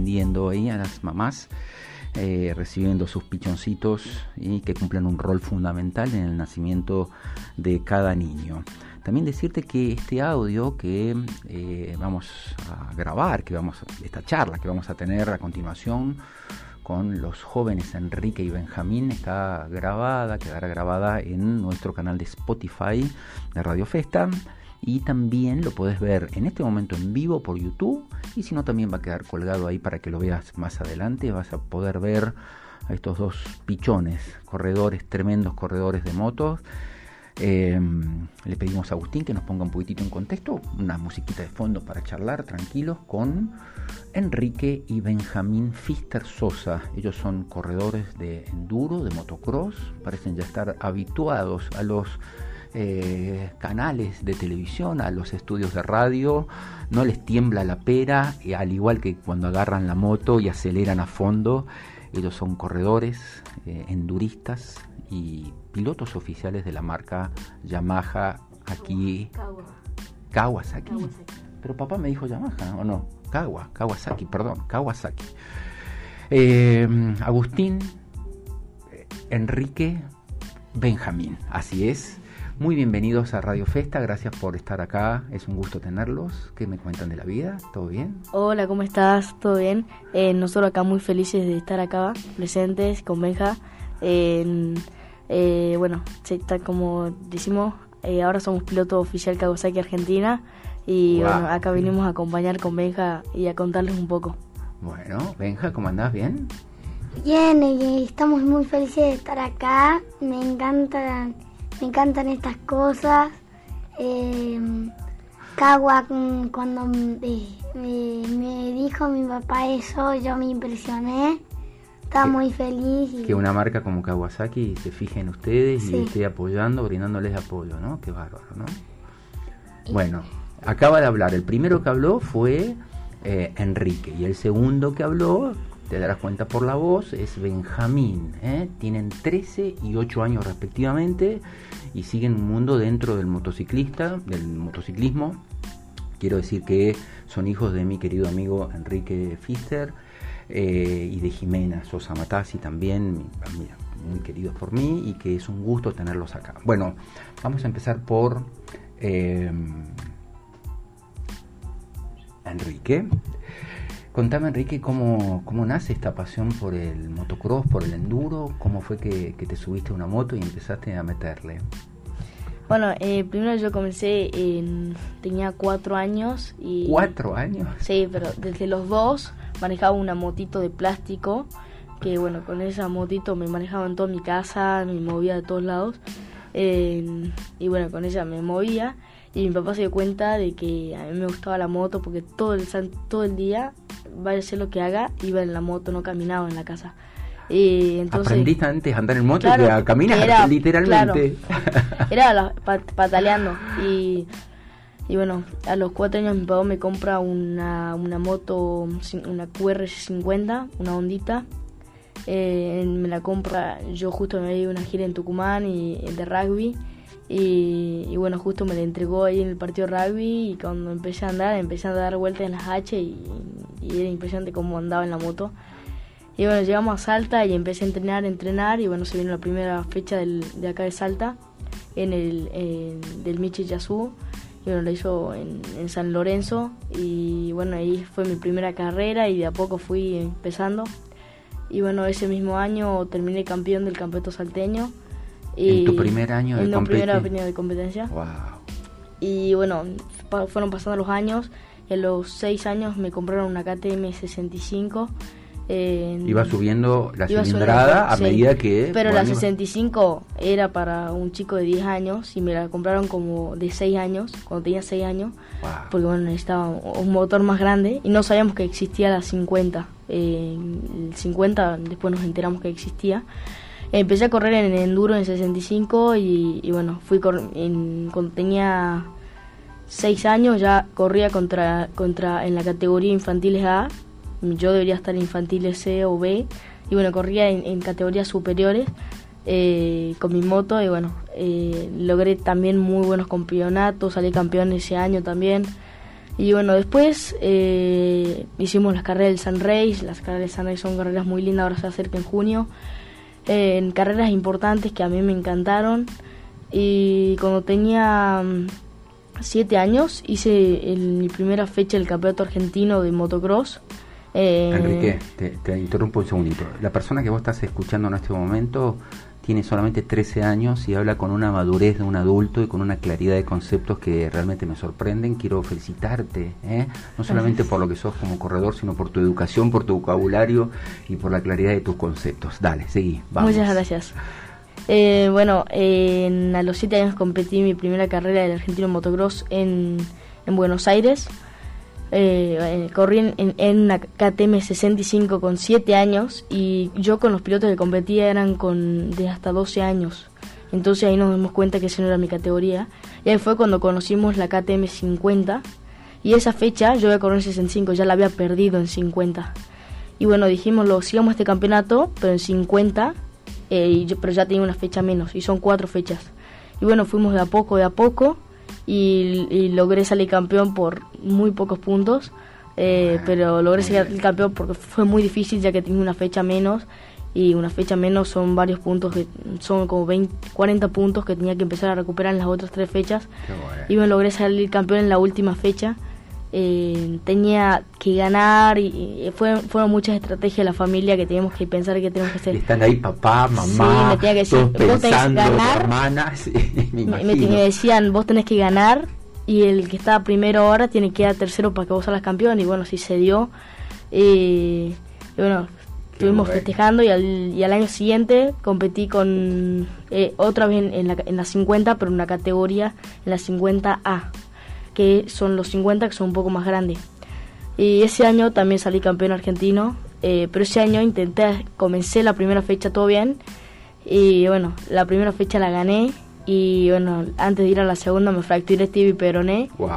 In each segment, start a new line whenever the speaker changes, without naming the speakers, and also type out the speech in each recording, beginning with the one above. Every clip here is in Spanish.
atendiendo ahí a las mamás, recibiendo sus pichoncitos y que cumplen un rol fundamental en el nacimiento de cada niño. También decirte que este audio que vamos a grabar, esta charla que vamos a tener a continuación con los jóvenes Enrique y Benjamín, quedará grabada en nuestro canal de Spotify de Radio Festa, y también lo podés ver en este momento en vivo por YouTube, y si no también va a quedar colgado ahí para que lo veas más adelante. Vas a poder ver a estos dos pichones, tremendos corredores de motos. Le pedimos a Agustín que nos ponga un poquitito en contexto, una musiquita de fondo para charlar tranquilos con Enrique y Benjamín Pfister Sosa. Ellos son corredores de enduro, de motocross, parecen ya estar habituados a los canales de televisión, a los estudios de radio. No les tiembla la pera, al igual que cuando agarran la moto y aceleran a fondo. Ellos son corredores, enduristas y pilotos oficiales de la marca Yamaha aquí. Kawasaki. Pero papá me dijo Yamaha, ¿o no? Kawasaki. Agustín, Enrique, Benjamín, así es. Muy bienvenidos a Radio Festa, gracias por estar acá, es un gusto tenerlos. ¿Qué me cuentan de la vida? ¿Todo bien?
Hola, ¿cómo estás? ¿Todo bien? Nosotros acá muy felices de estar acá, presentes con Benja. Bueno, como decimos, ahora somos piloto oficial Kawasaki Argentina y wow, bueno, acá vinimos a acompañar con Benja y a contarles un poco.
Bueno, Benja, ¿cómo andás? ¿Bien?
Bien, y estamos muy felices de estar acá, me encantan estas cosas. Cuando me dijo mi papá eso, yo me impresioné. Estaba muy feliz.
Que una marca como Kawasaki se fije en ustedes y esté apoyando, brindándoles apoyo, ¿no? Qué bárbaro, ¿no? Bueno, acaba de hablar. El primero que habló fue Enrique, y el segundo que habló, te darás cuenta por la voz, es Benjamín. Tienen 13 y 8 años respectivamente y siguen un mundo dentro del motociclismo. Quiero decir que son hijos de mi querido amigo Enrique Pfister y de Jimena Sosa Matassi también, muy queridos por mí, y que es un gusto tenerlos acá. Bueno, vamos a empezar por Enrique. Contame, Enrique, ¿cómo nace esta pasión por el motocross, por el enduro? ¿Cómo fue que te subiste a una moto y empezaste a meterle?
Bueno, primero yo comencé, tenía 4 años. Y
¿4 años?
Sí, pero desde los 2 manejaba una motito de plástico, que bueno, con esa motito me manejaba en toda mi casa, me movía de todos lados, y bueno, con ella me movía, y mi papá se dio cuenta de que a mí me gustaba la moto, porque todo el día, vaya a ser lo que haga, iba en la moto, no caminaba en la casa. Entonces,
¿aprendiste antes a andar en moto,
claro,
y a caminar, literalmente?
Claro, era pataleando. Y bueno, a los 4 años mi papá me compra una moto, una QR50, una hondita. Me la compra, yo justo me iba a una gira en Tucumán de rugby. Y bueno, justo me la entregó ahí en el partido de rugby, y cuando empecé a dar vueltas en las H y era impresionante cómo andaba en la moto. Y bueno, llegamos a Salta y empecé a entrenar, y bueno, se vino la primera fecha de acá de Salta, del Michi Yazú, y bueno, lo hizo en San Lorenzo, y bueno, ahí fue mi primera carrera y de a poco fui empezando. Y bueno, ese mismo año terminé campeón del campeonato salteño.
¿En tu primer año de competencia?
En mi primer año de competencia.
Wow.
Y bueno, fueron pasando los años, y a los 6 años me compraron una KTM 65.
Iba subiendo la cilindrada a medida que...
Pero la 65 era para un chico de 10 años y me la compraron como de 6 años, cuando tenía 6 años. Wow. Porque bueno, necesitaba un motor más grande y no sabíamos que existía la 50. El 50 después nos enteramos que existía. Empecé a correr en enduro en 65 y bueno, cuando tenía 6 años ya corría en la categoría infantiles A. Yo debería estar en infantiles C o B, y bueno, corría en categorías superiores con mi moto, y bueno, logré también muy buenos campeonatos, salí campeón ese año también, Y bueno, después hicimos las carreras del Sunrace. Las carreras del Sunrace son carreras muy lindas, ahora se acerca en junio. En carreras importantes que a mí me encantaron. Y cuando tenía 7 años hice mi primera fecha del campeonato argentino de motocross.
Enrique, te interrumpo un segundito. La persona que vos estás escuchando en este momento tiene solamente 13 años y habla con una madurez de un adulto y con una claridad de conceptos que realmente me sorprenden. Quiero felicitarte, no solamente por lo que sos como corredor, sino por tu educación, por tu vocabulario y por la claridad de tus conceptos. Dale, seguí, vamos.
Muchas gracias. Bueno, a los 7 años competí mi primera carrera del argentino motocross en Buenos Aires. Corrí en una KTM 65 con 7 años y yo con los pilotos que competía eran de hasta 12 años. Entonces ahí nos dimos cuenta que esa no era mi categoría. Y ahí fue cuando conocimos la KTM 50 y esa fecha yo había corrido en 65, ya la había perdido en 50. Y bueno, dijimos, sigamos este campeonato, pero en 50, pero ya tenía una fecha menos y son 4 fechas. Y bueno, fuimos de a poco. Y logré salir campeón por muy pocos puntos, pero logré salir campeón porque fue muy difícil, ya que tenía una fecha menos, y una fecha menos son varios puntos, son como 40 puntos que tenía que empezar a recuperar en las otras 3 fechas. Y me logré salir campeón en la última fecha. Tenía que ganar y fueron muchas estrategias de la familia que teníamos que pensar que tenemos que hacer.
Están ahí papá, mamá,
sí, me tenía que decir,
todos
vos tenés que ganar,
hermana, sí, me
decían, vos tenés que ganar y el que está primero ahora tiene que ir tercero para que vos salgas campeón. Y bueno, sí se dio. Y bueno, estuvimos festejando y al año siguiente competí con otra vez en la 50, pero en una categoría, en la 50A, que son los 50, que son un poco más grandes. Y ese año también salí campeón argentino, pero ese año comencé la primera fecha todo bien, y bueno, la primera fecha la gané, y bueno, antes de ir a la segunda me fracturé tibia y peroné.
Wow.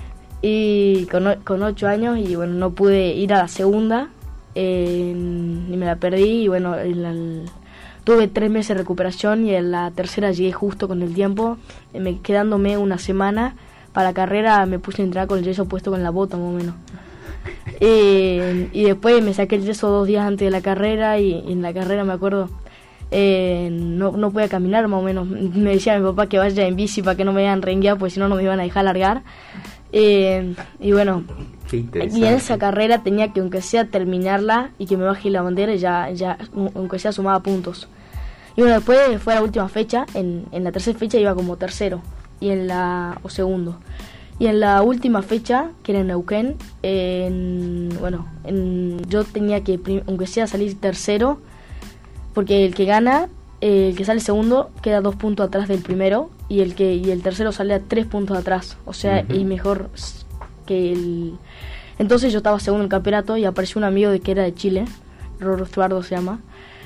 Y con 8 años, y bueno, no pude ir a la segunda, y me la perdí, y bueno, tuve 3 meses de recuperación, y en la tercera llegué justo con el tiempo, quedándome una semana. Para la carrera me puse a entrar con el yeso puesto con la bota, más o menos. Y después me saqué el yeso 2 días antes de la carrera, y en la carrera me acuerdo, no podía caminar, más o menos. Me decía mi papá que vaya en bici para que no me vayan renguear, porque si no, no me iban a dejar largar. Y bueno, y en esa carrera tenía que, aunque sea, terminarla y que me baje la bandera, ya aunque sea, sumaba puntos. Y bueno, después fue la última fecha, en la tercera fecha iba como tercero. O segundo. Y en la última fecha, que era en Neuquén, yo tenía que, aunque sea, salir tercero, porque el que gana, el que sale segundo, queda 2 puntos atrás del primero, y el tercero sale a 3 puntos atrás. O sea, y mejor que el... Entonces yo estaba segundo en el campeonato y apareció un amigo que era de Chile, Roro Estuardo se llama,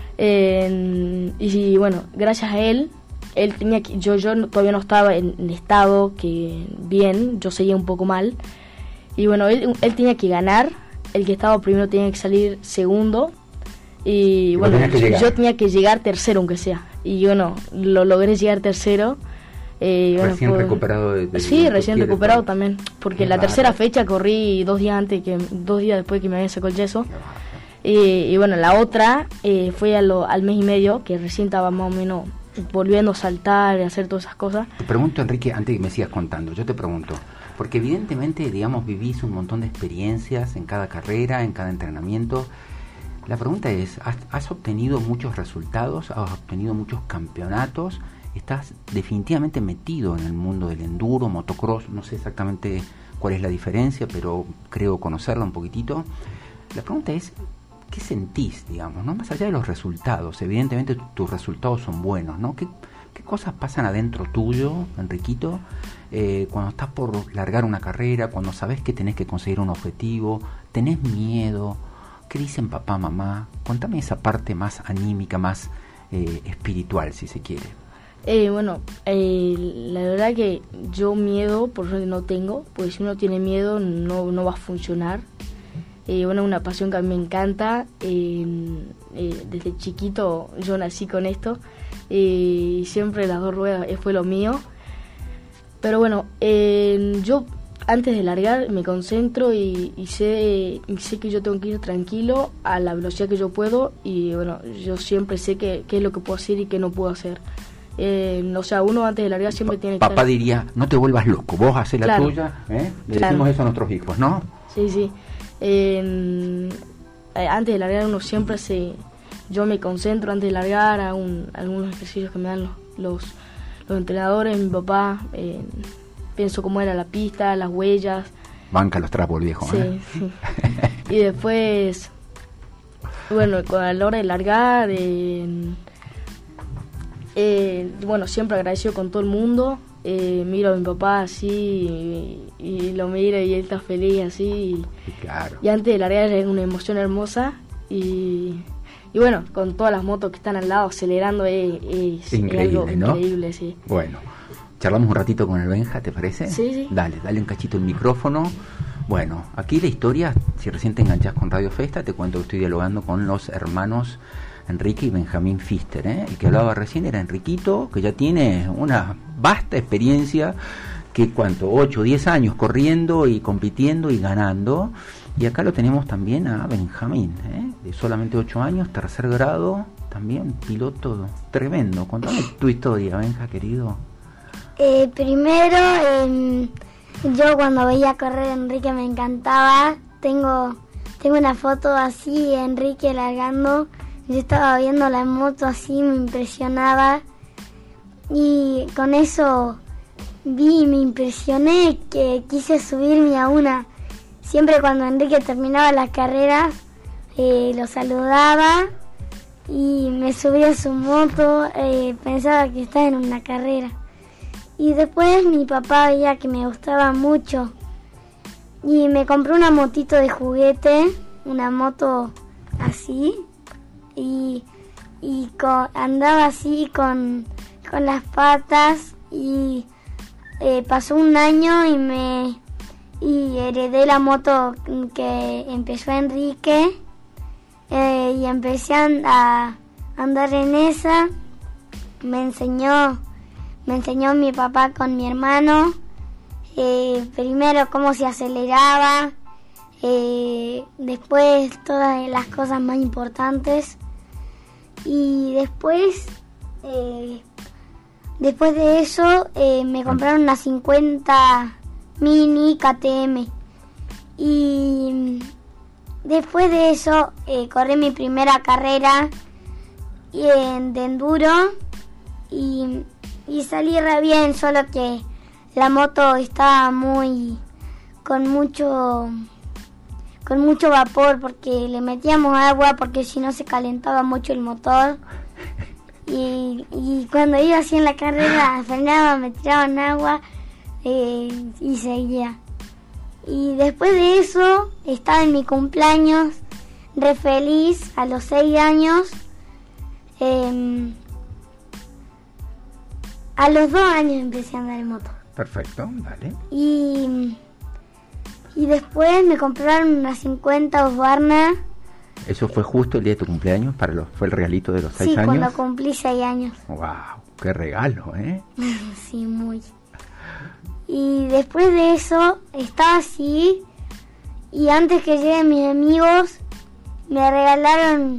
y bueno, gracias a él tenía que, yo todavía no estaba en estado que bien, yo seguía un poco mal, y bueno, él tenía que ganar, el que estaba primero tenía que salir segundo, y bueno, yo tenía que llegar tercero aunque sea, y bueno, lo logré llegar tercero.
Recién recuperado
sí, recién recuperado también, porque la tercera fecha corrí 2 días después que me había sacado el yeso. Y bueno, la otra fue al mes y medio, que recién estaba más o menos volviendo a saltar y hacer todas esas cosas.
Te pregunto, Enrique, antes que me sigas contando, yo te pregunto, porque evidentemente, digamos, vivís un montón de experiencias en cada carrera, en cada entrenamiento. La pregunta es, ¿has obtenido muchos resultados? ¿Has obtenido muchos campeonatos? ¿Estás definitivamente metido en el mundo del enduro, motocross? No sé exactamente cuál es la diferencia, pero creo conocerla un poquitito. La pregunta es, ¿qué sentís, digamos, no? Más allá de los resultados, evidentemente tus resultados son buenos, ¿no? ¿Qué cosas pasan adentro tuyo, Enriquito, cuando estás por largar una carrera, cuando sabes que tenés que conseguir un objetivo, tenés miedo? ¿Qué dicen papá, mamá? Contame esa parte más anímica, más espiritual, si se quiere.
Bueno, la verdad que yo miedo, por suerte no tengo, porque si uno tiene miedo no va a funcionar. Bueno, una pasión que a mí me encanta, desde chiquito yo nací con esto, y siempre las 2 ruedas fue lo mío. Pero bueno, yo antes de largar me concentro y sé que yo tengo que ir tranquilo a la velocidad que yo puedo, y bueno, yo siempre sé qué es lo que puedo hacer y qué no puedo hacer. O sea, uno antes de largar siempre tiene que
Papá diría, no te vuelvas loco, vos haces la tuya, Le decimos eso a nuestros hijos, ¿no?
Sí. Antes de largar uno siempre yo me concentro antes de largar, hago algunos ejercicios que me dan los entrenadores, mi papá, pienso cómo era la pista, las huellas.
Banca los trapos, el viejo.
Sí. Y después, bueno, a la hora de largar, bueno, siempre agradecido con todo el mundo. Miro a mi papá así y lo miro y él está feliz así.
Claro.
Y antes de largar es una emoción hermosa. Y bueno, con todas las motos que están al lado acelerando es
increíble,
algo increíble, sí.
Bueno, charlamos un ratito con el Benja, ¿te parece?
Sí.
Dale un cachito el micrófono. Bueno, aquí la historia, si recién te enganchás con Radio Festa, te cuento que estoy dialogando con los hermanos Enrique y Benjamín Pfister, El que hablaba recién era Enriquito, que ya tiene una vasta experiencia, que 8 o 10 años corriendo y compitiendo y ganando. Y acá lo tenemos también a Benjamín, de solamente 8 años, 3er grado, también piloto tremendo. Contame tu historia, Benja, querido.
Primero, yo cuando veía correr a Enrique me encantaba. Tengo una foto así, Enrique largando. Yo estaba viendo la moto así, me impresionaba. Y con eso me impresioné, que quise subirme a una. Siempre cuando Enrique terminaba las carreras, lo saludaba y me subía a su moto, pensaba que estaba en una carrera. Y después mi papá veía que me gustaba mucho y me compró una motito de juguete, una moto así, y andaba así con las patas, y pasó un año y heredé la moto que empezó Enrique, y empecé a andar en esa. Me enseñó mi papá con mi hermano, primero cómo se aceleraba, después todas las cosas más importantes, y después de eso me compraron una 50 Mini KTM, y después de eso corrí mi primera carrera de enduro y salí re bien, solo que la moto estaba con mucho vapor, porque le metíamos agua, porque si no se calentaba mucho el motor. Y cuando iba así en la carrera frenaba, me tiraban agua, y seguía. Y después de eso estaba en mi cumpleaños, re feliz, a los 6 años. A los 2 años empecé a andar en moto.
Perfecto, vale.
Y después me compraron una 50 Husqvarna.
¿Eso fue justo el día de tu cumpleaños? ¿Fue el regalito de los 6 años?
Sí, cuando cumplí 6 años.
¡Wow! ¡Qué regalo,
Sí, muy. Y después de eso estaba así, y antes que lleguen mis amigos me regalaron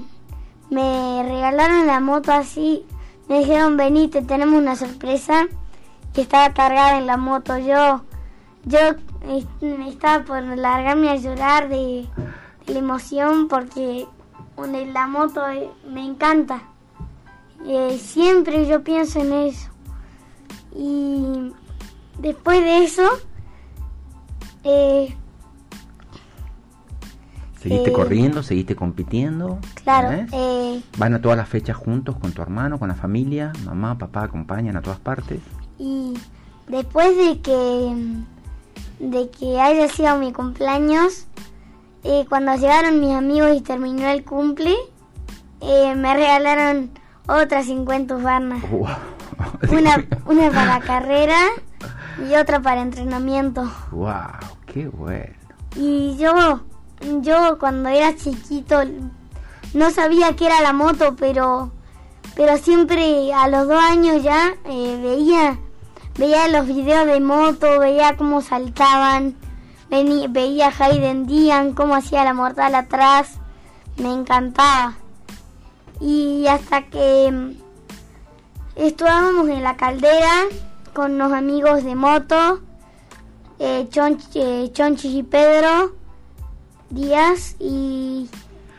la moto así. Me dijeron, vení, te tenemos una sorpresa, que estaba cargada en la moto. Yo estaba por largarme a llorar de la emoción, porque la moto me encanta. Siempre yo pienso en eso. Y después de eso
¿seguiste corriendo? ¿Seguiste compitiendo?
Claro.
¿Van a todas las fechas juntos con tu hermano, con la familia? ¿Mamá, papá acompañan a todas partes?
Y después de que haya sido mi cumpleaños, cuando llegaron mis amigos y terminó el cumple, me regalaron otras 50 Husqvarna.
Wow.
Una para carrera y otra para entrenamiento.
¡Wow! ¡Qué bueno!
Y yo cuando era chiquito no sabía qué era la moto, pero siempre a los 2 años ya veía los videos de moto, veía cómo saltaban, veía a Hayden Dian, cómo hacía la mortal atrás, me encantaba. Y hasta que estábamos en la caldera con unos amigos de moto, Chonchis y Pedro Díaz, y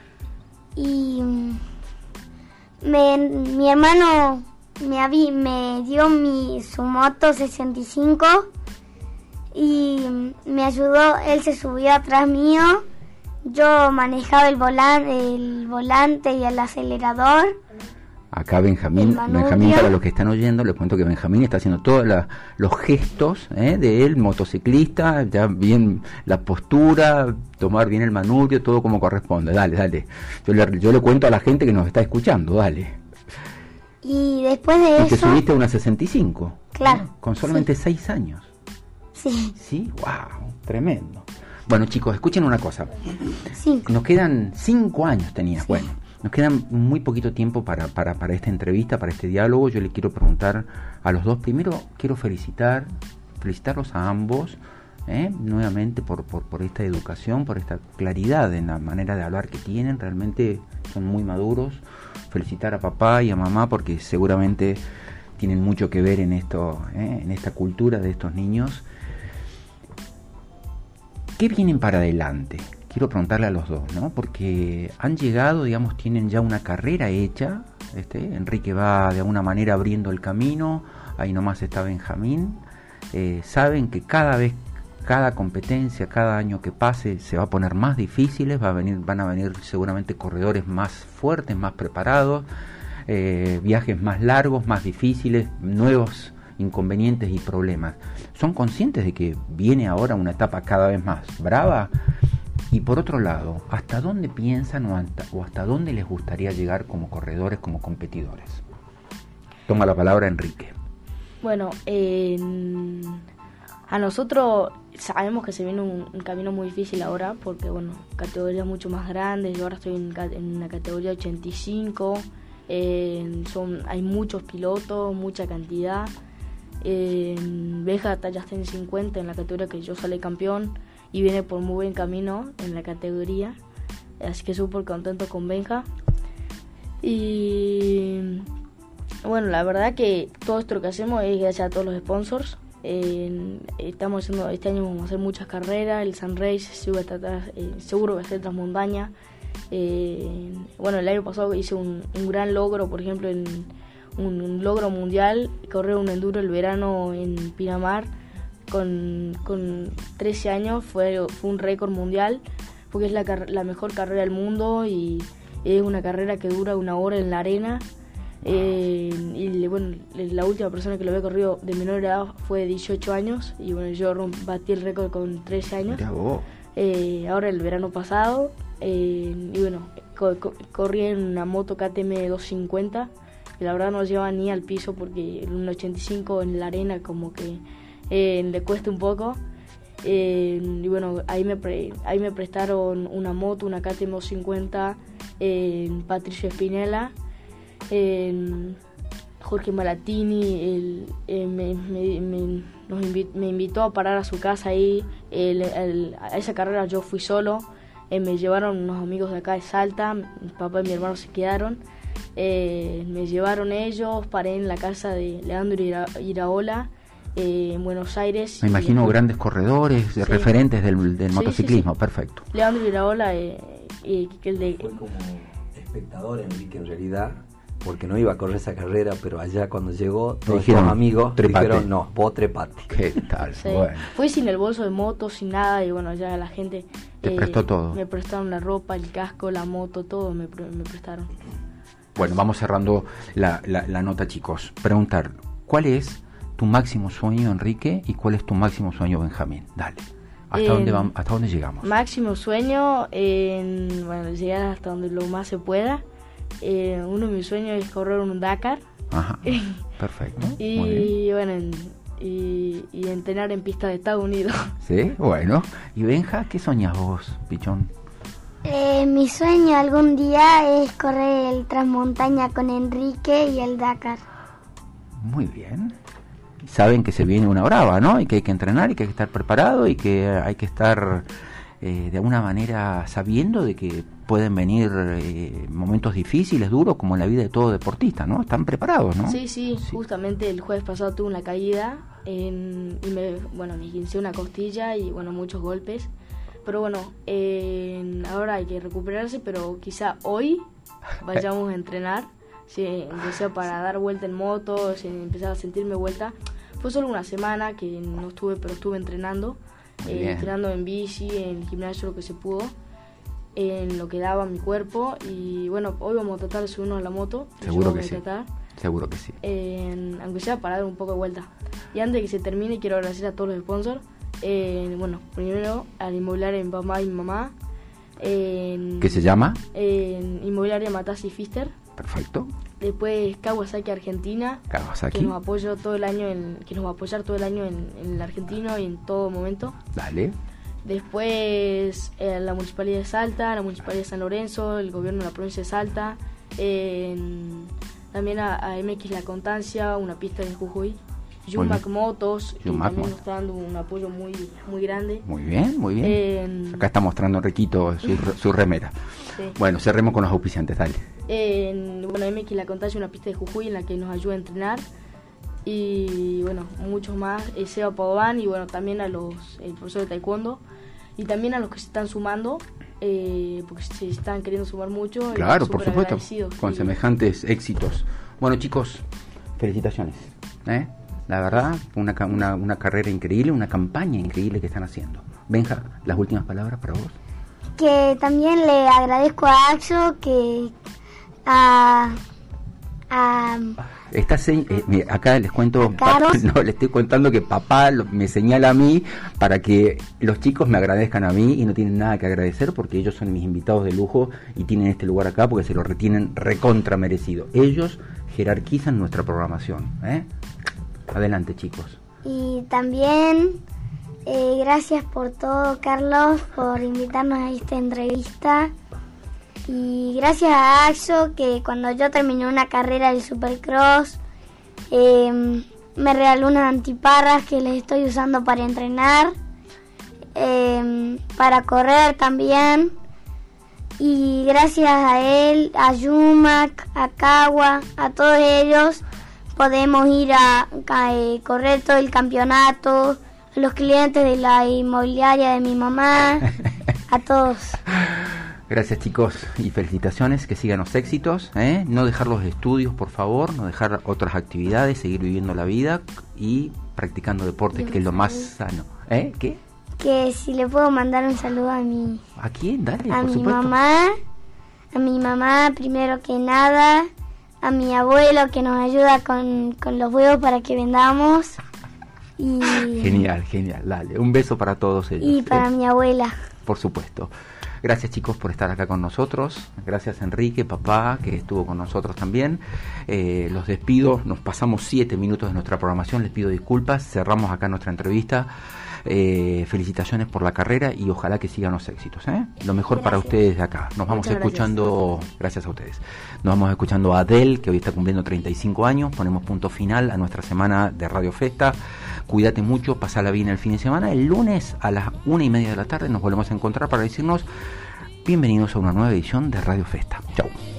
mi hermano me dio su moto 65 y me ayudó. Él se subió atrás mío, yo manejaba el volante y el acelerador.
Acá Benjamín, para los que están oyendo, les cuento que Benjamín está haciendo todos los gestos del motociclista, ya bien la postura, tomar bien el manubrio, todo como corresponde. Dale. Yo le cuento a la gente que nos está escuchando, dale.
Y después de eso...
¿Y te subiste a una 65?
Claro.
Con solamente 6 años.
Sí.
Sí, wow, tremendo. Bueno, chicos, escuchen una cosa.
5.
Nos quedan 5 años tenías,
Sí.
Bueno. Nos queda muy poquito tiempo para esta entrevista, para este diálogo. Yo le quiero preguntar a los dos. Primero, quiero felicitarlos a ambos, nuevamente por esta educación, por esta claridad en la manera de hablar que tienen. Realmente son muy maduros. Felicitar a papá y a mamá porque seguramente tienen mucho que ver en esto, en esta cultura de estos niños. ¿Qué vienen para adelante? Quiero preguntarle a los dos, ¿no? Porque han llegado, digamos, tienen ya una carrera hecha. Enrique va de alguna manera abriendo el camino. Ahí nomás está Benjamín. Saben que cada competencia, cada año que pase, se va a poner más difíciles. Van a venir seguramente corredores más fuertes, más preparados, viajes más largos, más difíciles, nuevos inconvenientes y problemas. ¿Son conscientes de que viene ahora una etapa cada vez más brava? Y por otro lado, ¿hasta dónde piensan o hasta dónde les gustaría llegar como corredores, como competidores? Toma la palabra Enrique.
Bueno, a nosotros sabemos que se viene un camino muy difícil ahora, porque bueno, categorías mucho más grandes. Yo ahora estoy en la categoría 85, hay muchos pilotos, mucha cantidad. Benja ya está en 50 en la categoría que yo salí campeón y viene por muy buen camino en la categoría, así que súper contento con Benja. Y bueno, la verdad que todo esto que hacemos es gracias a todos los sponsors. Estamos haciendo, este año vamos a hacer muchas carreras, el Sun Race seguro va a estar Transmontaña. Bueno, el año pasado hice un gran logro, por ejemplo, un logro mundial, correr un enduro el verano en Pinamar. Con 13 años fue un récord mundial, porque es la mejor carrera del mundo y es una carrera que dura 1 hora en la arena. Y bueno, la última persona que lo había corrido de menor edad fue de 18 años y bueno, yo batí el récord con 13 años. Ahora el verano pasado, y bueno, corrí en una moto KTM 250 y la verdad no lleva ni al piso porque en un 85 en la arena como que le cuesta un poco. Y bueno, ahí me prestaron una moto, una KTM 250, Patricio Espinela, Jorge Malatini me invitó a parar a su casa ahí. A esa carrera yo fui solo, me llevaron unos amigos de acá de Salta, mi papá y mi hermano se quedaron, me llevaron ellos, paré en la casa de Leandro Iraola en Buenos Aires.
Me imagino grandes corredores, sí, referentes del motociclismo, sí. Perfecto.
Leandro Iraola,
Fue como espectador, Enrique, en realidad, porque no iba a correr esa carrera, pero allá cuando llegó, todos los amigos dijeron, no, vos trepate.
¿Qué tal?
Sí.
Bueno.
Fui sin el bolso de moto, sin nada, y bueno, ya la gente...
Te prestó todo.
Me prestaron la ropa, el casco, la moto, todo me prestaron.
Bueno, vamos cerrando la nota, chicos. Preguntar, ¿cuál es tu máximo sueño, Enrique, y cuál es tu máximo sueño, Benjamín? Dale. ¿Hasta dónde llegamos?
Máximo sueño, bueno, llegar hasta donde lo más se pueda. Uno de mis sueños es correr un Dakar.
Ajá, perfecto.
Y bueno, y entrenar en pista de Estados Unidos.
Sí, bueno. ¿Y Benja, qué soñas vos, pichón?
Mi sueño algún día es correr el Transmontaña con Enrique y el Dakar.
Muy bien. saben que se viene una brava, ¿no? Y que hay que entrenar y que hay que estar preparado y que hay que estar de alguna manera sabiendo de que pueden venir momentos difíciles, duros, como en la vida de todo deportista, ¿no? Están preparados, ¿no?
Sí. Justamente el jueves pasado tuve una caída y me quinceé una costilla y muchos golpes. Pero ahora hay que recuperarse, pero quizá hoy vayamos a entrenar, aunque sea para dar vuelta en moto, empezar a sentirme vuelta. Fue solo una semana que no estuve, pero estuve entrenando, entrenando en bici, en el gimnasio, lo que se pudo, en lo que daba mi cuerpo. Y hoy vamos a tratar de subirnos a la moto.
Seguro que sí. Seguro que sí.
Aunque sea para dar un poco de vuelta. Y antes de que se termine, quiero agradecer a todos los sponsors. Primero a la inmobiliaria de mi papá y mi mamá.
¿Qué se llama?
Inmobiliaria Matassi Fister.
Perfecto.
Después Kawasaki Argentina, que nos apoyó todo el año que nos va a apoyar todo el año en el argentino y en todo momento.
Dale.
Después la Municipalidad de Salta, la Municipalidad de San Lorenzo, el gobierno de la provincia de Salta, también a MX La Constancia, una pista de Jujuy. Yumac Motos, que también nos está dando un apoyo muy, muy grande.
Muy bien. Acá está mostrando Riquito su remera. Sí. Bueno, cerremos con los auspiciantes, dale.
MX La Constancia, una pista de Jujuy en la que nos ayuda a entrenar. Y muchos más. Seba Padován y también el profesor de taekwondo. Y también a los que se están sumando, porque se están queriendo sumar mucho.
Claro, por supuesto, con semejantes éxitos. Bueno, chicos, felicitaciones. La verdad, una carrera increíble, una campaña increíble que están haciendo. Benja, las últimas palabras para vos.
Que también le agradezco a Axo que
acá les cuento, le estoy contando que papá me señala a mí para que los chicos me agradezcan a mí y no tienen nada que agradecer porque ellos son mis invitados de lujo y tienen este lugar acá porque se lo retienen recontra merecido. Ellos jerarquizan nuestra programación. Adelante, chicos.
Y también gracias por todo, Carlos, por invitarnos a esta entrevista. Y gracias a Axo, que cuando yo terminé una carrera del Supercross, me regaló unas antiparras que les estoy usando para entrenar, para correr también. Y gracias a él, a Yumac, a Kawa, a todos ellos, podemos ir a correr todo el campeonato, a los clientes de la inmobiliaria de mi mamá, a todos.
Gracias, chicos, y felicitaciones, que sigan los éxitos, no dejar los estudios, por favor, no dejar otras actividades, seguir viviendo la vida y practicando deportes, que es lo más sano. ¿Qué?
Que si le puedo mandar un saludo a mi...
¿A quién? Dale,
a
por
mi
supuesto.
A mi mamá primero que nada, a mi abuelo que nos ayuda con los huevos para que vendamos. Y...
Genial, dale, un beso para todos ellos.
Y para mi abuela.
Por supuesto. Gracias, chicos, por estar acá con nosotros. Gracias, Enrique, papá, que estuvo con nosotros también. Los despido. Nos pasamos 7 minutos de nuestra programación. Les pido disculpas. Cerramos acá nuestra entrevista. Felicitaciones por la carrera y ojalá que sigan los éxitos. Lo mejor para ustedes de acá. Nos vamos escuchando. Gracias a ustedes. Nos vamos escuchando a Adele, que hoy está cumpliendo 35 años. Ponemos punto final a nuestra semana de Radio Festa. Cuídate mucho, pasala bien el fin de semana. El lunes a las 1:30 de la tarde nos volvemos a encontrar para decirnos bienvenidos a una nueva edición de Radio Festa. Chau.